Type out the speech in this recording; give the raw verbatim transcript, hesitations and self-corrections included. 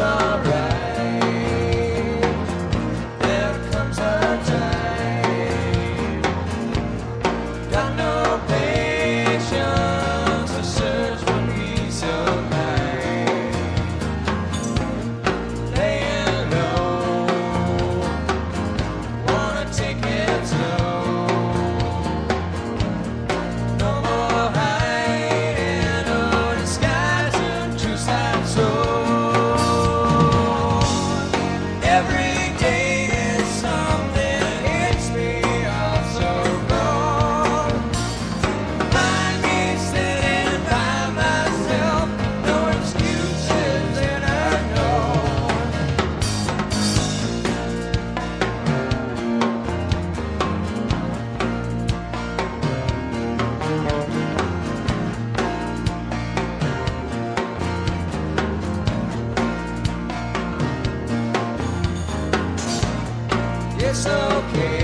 alright. There comes a time. Got no patience to search for peace of mind. Laying low, wanna take it slow. No more hiding or disguising true sight so. Every day is something hits me off so wrong. Find me sitting by myself, no excuses and I know. It's okay.